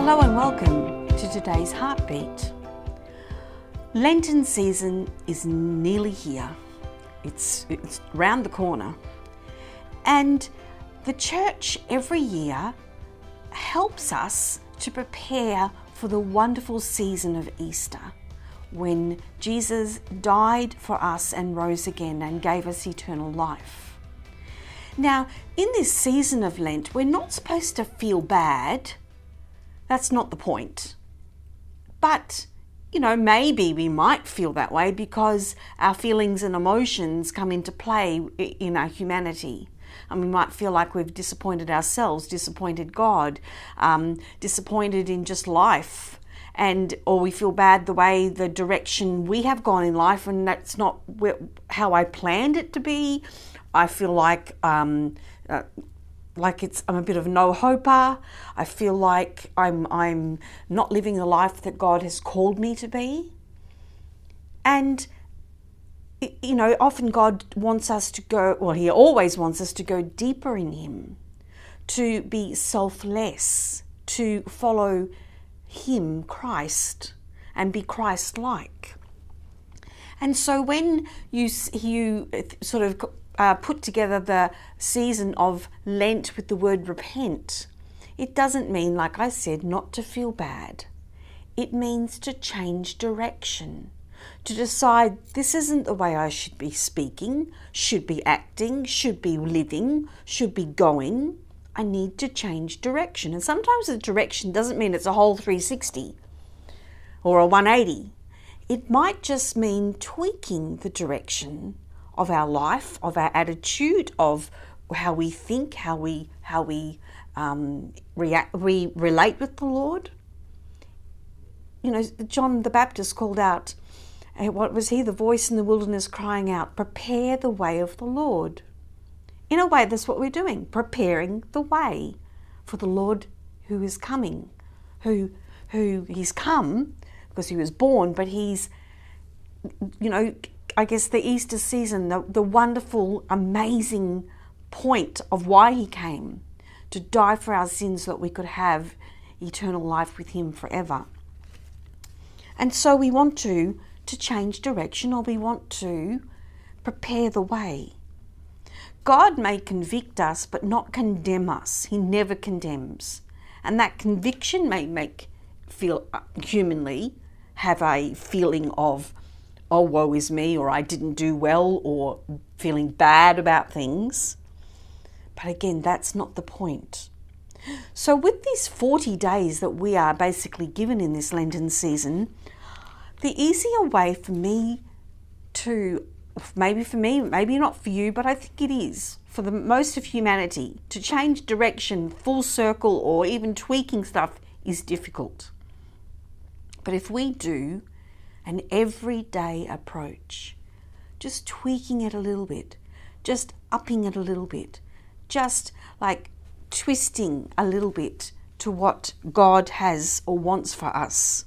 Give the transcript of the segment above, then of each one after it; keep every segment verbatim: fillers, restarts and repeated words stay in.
Hello and welcome to today's Heartbeat. Lenten season is nearly here. It's, it's round the corner. And the church every year helps us to prepare for the wonderful season of Easter, when Jesus died for us and rose again and gave us eternal life. Now, in this season of Lent, we're not supposed to feel bad. That's not the point. But, you know, maybe we might feel that way because our feelings and emotions come into play in our humanity. And we might feel like we've disappointed ourselves, disappointed God, um, disappointed in just life. And or we feel bad the way the direction we have gone in life, and that's not how I planned it to be. I feel like um, uh, like it's I'm a bit of a no-hoper. I feel like I'm I'm not living the life that God has called me to be. And you know, often God wants us to go, well, He always wants us to go deeper in Him, to be selfless, to follow Him, Christ, and be Christ-like. And so when you you sort of uh, put together the season of Lent with the word repent, it doesn't mean, like I said, not to feel bad. It means to change direction, to decide this isn't the way I should be speaking, should be acting, should be living, should be going. I need to change direction. And sometimes the direction doesn't mean it's a whole three sixty or a one eighty. It might just mean tweaking the direction of our life, of our attitude, of how we think, how we how we um, react, we relate with the Lord. You know, John the Baptist called out, what was he? The voice in the wilderness crying out, prepare the way of the Lord. In a way, that's what we're doing, preparing the way for the Lord who is coming, who who he's come because he was born, but he's, you know, I guess the Easter season, the, the wonderful, amazing point of why he came, to die for our sins so that we could have eternal life with him forever. And so we want to, to change direction, or we want to prepare the way. God may convict us, but not condemn us. He never condemns. And that conviction may make feel humanly have a feeling of, oh, woe is me, or I didn't do well, or feeling bad about things. But again, that's not the point. So with these forty days that we are basically given in this Lenten season, the easier way for me to, maybe for me, maybe not for you, but I think it is, for the most of humanity, to change direction, full circle, or even tweaking stuff is difficult. But if we do an everyday approach, just tweaking it a little bit, just upping it a little bit, just like twisting a little bit to what God has or wants for us.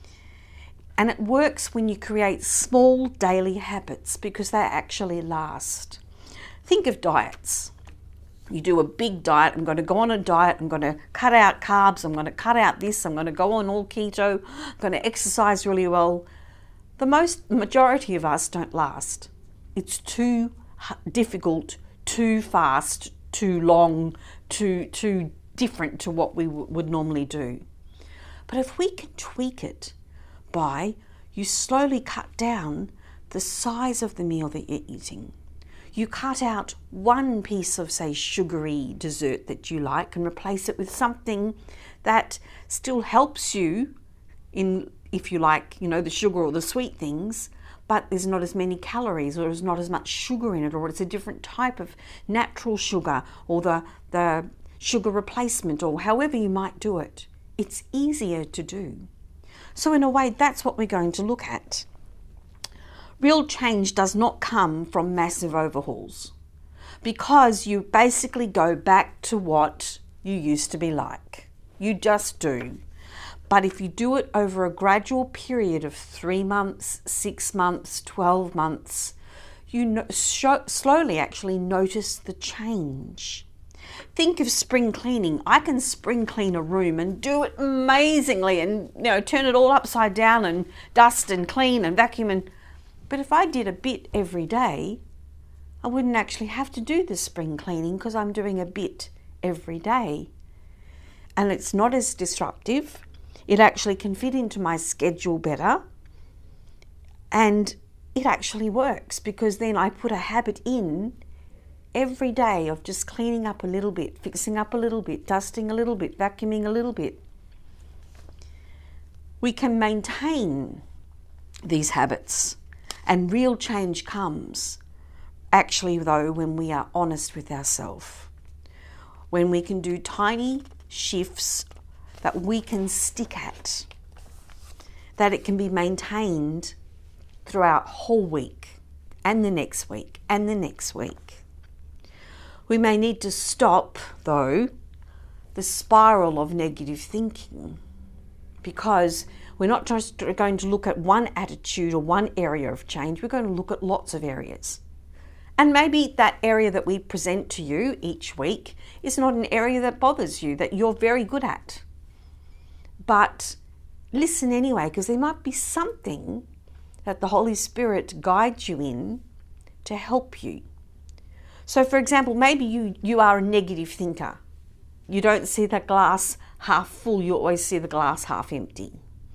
And it works when you create small daily habits, because they actually last. Think of diets. You do a big diet. I'm going to go on a diet. I'm going to cut out carbs. I'm going to cut out this. I'm going to go on all keto. I'm going to exercise really well. The most majority of us don't last. It's too difficult, too fast, too long, too, too different to what we w- would normally do. But if we can tweak it by you slowly cut down the size of the meal that you're eating. You cut out one piece of, say, sugary dessert that you like and replace it with something that still helps you in, if you like, you know, the sugar or the sweet things, but there's not as many calories, or there's not as much sugar in it, or it's a different type of natural sugar, or the, the sugar replacement, or however you might do it. It's easier to do. So in a way, that's what we're going to look at. Real change does not come from massive overhauls, because you basically go back to what you used to be like. You just do. But if you do it over a gradual period of three months, six months, twelve months, you no- sh- slowly actually notice the change. Think of spring cleaning. I can spring clean a room and do it amazingly and, you know, turn it all upside down and dust and clean and vacuum. And but if I did a bit every day, I wouldn't actually have to do the spring cleaning because I'm doing a bit every day. And it's not as disruptive. It actually can fit into my schedule better. And it actually works because then I put a habit in every day of just cleaning up a little bit, fixing up a little bit, dusting a little bit, vacuuming a little bit. We can maintain these habits, and real change comes actually though when we are honest with ourselves. When we can do tiny shifts that we can stick at, that it can be maintained throughout a whole week and the next week and the next week. We may need to stop, though, the spiral of negative thinking, because we're not just going to look at one attitude or one area of change, we're going to look at lots of areas. And maybe that area that we present to you each week is not an area that bothers you, that you're very good at. But listen anyway, because there might be something that the Holy Spirit guides you in to help you. So for example, maybe you, you are a negative thinker. You don't see the glass half full, you always see the glass half empty.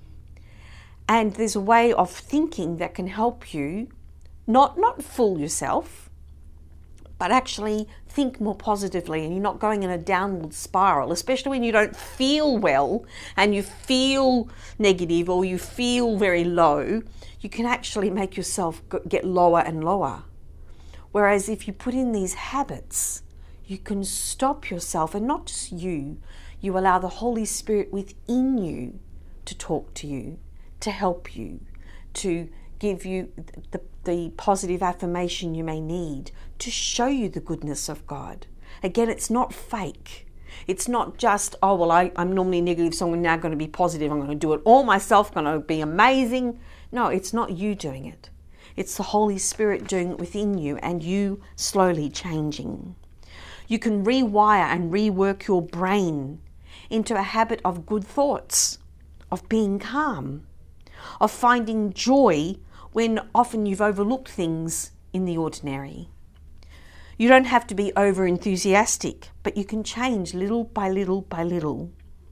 And there's a way of thinking that can help you not, not fool yourself, but actually think more positively, and you're not going in a downward spiral, especially when you don't feel well and you feel negative or you feel very low. You can actually make yourself get lower and lower. Whereas if you put in these habits, you can stop yourself, and not just you, you allow the Holy Spirit within you to talk to you, to help you, to give you the, the positive affirmation you may need, to show you the goodness of God. Again, it's not fake. It's not just, oh, well, I, I'm normally negative, so I'm now going to be positive. I'm going to do it all myself, going to be amazing. No, it's not you doing it. It's the Holy Spirit doing it within you and you slowly changing. You can rewire and rework your brain into a habit of good thoughts, of being calm, of finding joy when often you've overlooked things in the ordinary. You don't have to be over enthusiastic, but you can change little by little by little.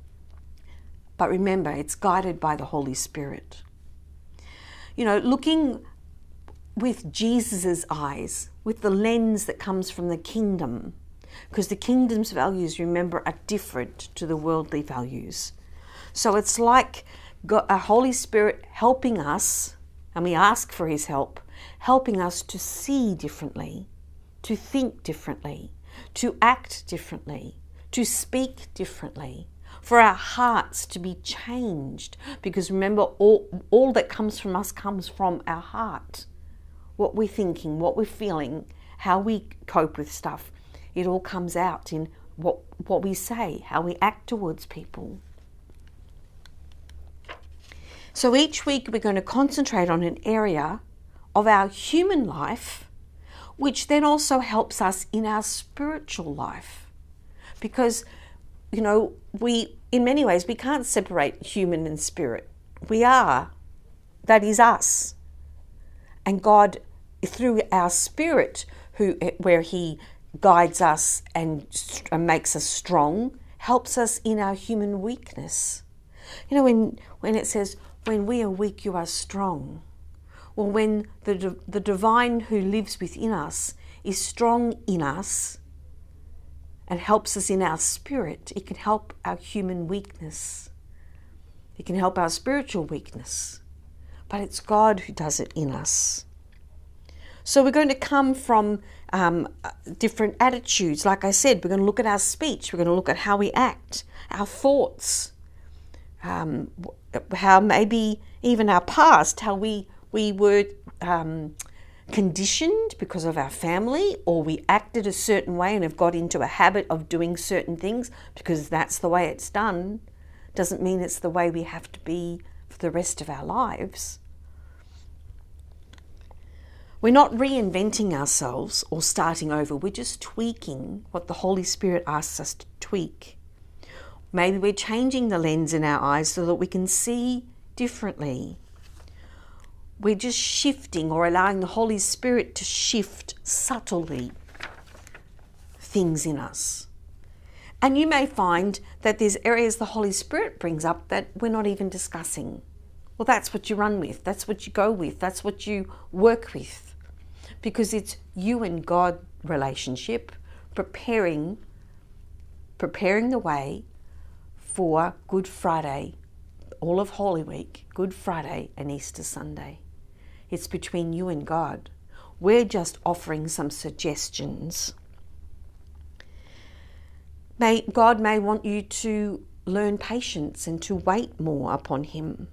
But remember, it's guided by the Holy Spirit. You know, looking with Jesus's eyes, with the lens that comes from the kingdom, because the kingdom's values, remember, are different to the worldly values. So it's like God, a Holy Spirit helping us, and we ask for his help, helping us to see differently, to think differently, to act differently, to speak differently, for our hearts to be changed. Because remember, all, all that comes from us comes from our heart. What we're thinking, what we're feeling, how we cope with stuff, it all comes out in what, what we say, how we act towards people. So each week we're going to concentrate on an area of our human life, which then also helps us in our spiritual life. Because, you know, we, in many ways, we can't separate human and spirit. We are. That is us. And God, through our spirit, who where he guides us and, and makes us strong, helps us in our human weakness. You know, when, when it says, when we are weak, you are strong. Or when the, the divine who lives within us is strong in us and helps us in our spirit, it can help our human weakness. It can help our spiritual weakness. But it's God who does it in us. So we're going to come from um, different attitudes. Like I said, we're going to look at our speech. We're going to look at how we act, our thoughts, um, how maybe even our past, how we, we were um, conditioned because of our family, or we acted a certain way and have got into a habit of doing certain things because that's the way it's done. Doesn't mean it's the way we have to be for the rest of our lives. We're not reinventing ourselves or starting over. We're just tweaking what the Holy Spirit asks us to tweak. Maybe we're changing the lens in our eyes so that we can see differently. We're just shifting or allowing the Holy Spirit to shift subtly things in us. And you may find that there's areas the Holy Spirit brings up that we're not even discussing. Well, that's what you run with. That's what you go with. That's what you work with. Because it's you and God relationship preparing, preparing the way for Good Friday, all of Holy Week, Good Friday and Easter Sunday. It's between you and God. We're just offering some suggestions. May, God may want you to learn patience and to wait more upon Him.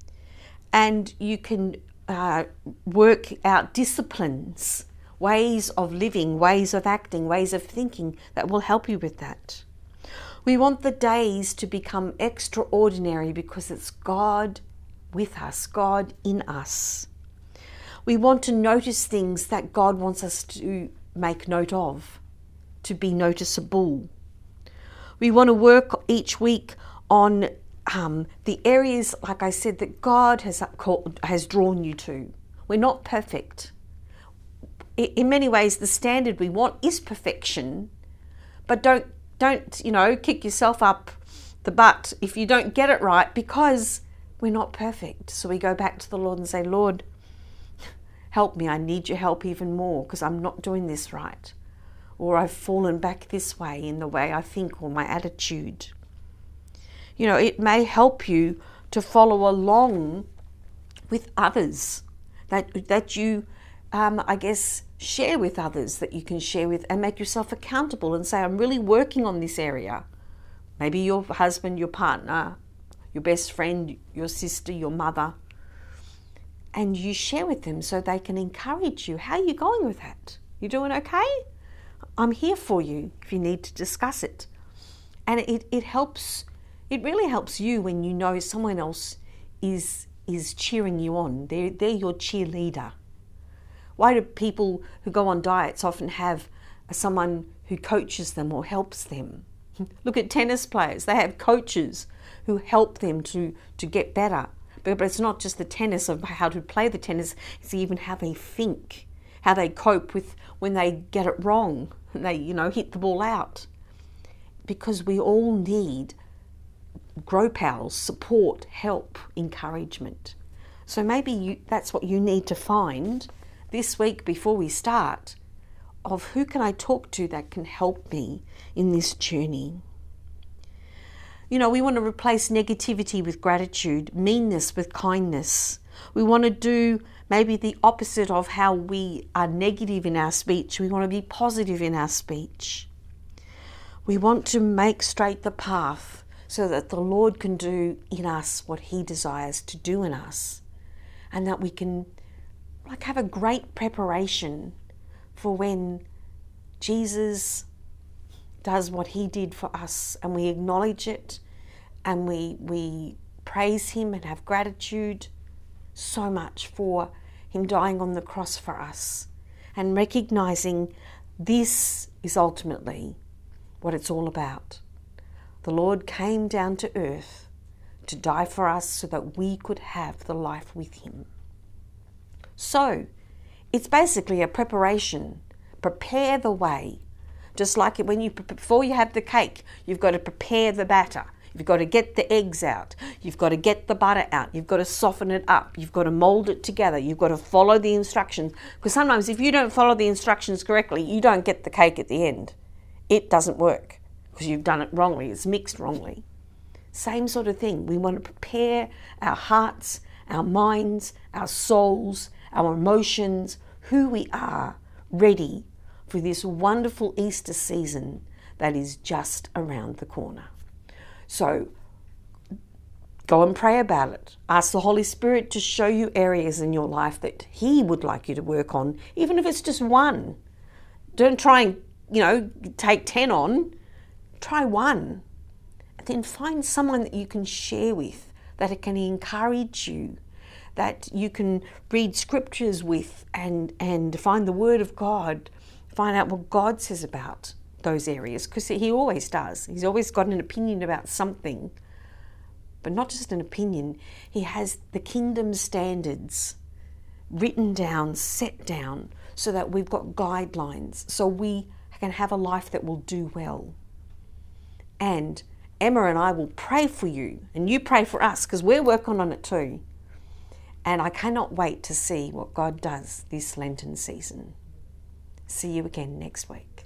And you can uh, work out disciplines, ways of living, ways of acting, ways of thinking that will help you with that. We want the days to become extraordinary because it's God with us, God in us. We want to notice things that God wants us to make note of, to be noticeable. We want to work each week on um, the areas, like I said, that God has called, has drawn you to. We're not perfect. In many ways, the standard we want is perfection, but don't don't you know kick yourself up the butt if you don't get it right, because we're not perfect. So we go back to the Lord and say, Lord, help me. I need your help even more because I'm not doing this right. Or I've fallen back this way in the way I think or my attitude. You know, it may help you to follow along with others that that you, um, I guess, share with others, that you can share with and make yourself accountable and say, I'm really working on this area. Maybe your husband, your partner, your best friend, your sister, your mother. And you share with them so they can encourage you. How are you going with that? You doing okay? I'm here for you if you need to discuss it. And it, it helps, it really helps you when you know someone else is is cheering you on. They're, they're your cheerleader. Why do people who go on diets often have someone who coaches them or helps them? Look at tennis players. They have coaches who help them to, to get better. But, but it's not just the tennis of how to play the tennis, it's even how they think, how they cope with when they get it wrong. They, you know, hit the ball out. Because we all need grow pals, support, help, encouragement. So maybe you, that's what you need to find this week before we start, of who can I talk to that can help me in this journey. You know, we want to replace negativity with gratitude, meanness with kindness. We want to do maybe the opposite of how we are negative in our speech. We want to be positive in our speech. We want to make straight the path so that the Lord can do in us what He desires to do in us, and that we can like have a great preparation for when Jesus does what He did for us, and we acknowledge it and we we praise Him and have gratitude so much for Him dying on the cross for us, and recognizing this is ultimately what it's all about. The Lord came down to earth to die for us so that we could have the life with Him. So it's basically a preparation. Prepare the way. Just like when you, before you have the cake, you've got to prepare the batter. You've got to get the eggs out. You've got to get the butter out. You've got to soften it up. You've got to mold it together. You've got to follow the instructions. Because sometimes if you don't follow the instructions correctly, you don't get the cake at the end. It doesn't work because you've done it wrongly. It's mixed wrongly. Same sort of thing. We want to prepare our hearts, our minds, our souls, our emotions, who we are, ready for this wonderful Easter season that is just around the corner. So go and pray about it. Ask the Holy Spirit to show you areas in your life that He would like you to work on, even if it's just one. Don't try and, you know, take ten on. Try one. And then find someone that you can share with, that can encourage you, that you can read scriptures with and, and find the Word of God, find out what God says about those areas, because he always does. He's always got an opinion about something, but not just an opinion. He has the kingdom standards written down, set down, so that we've got guidelines, so we can have a life that will do well. And Emma and I will pray for you, and you pray for us, because we're working on it too. And I cannot wait to see what God does this Lenten season. See you again next week.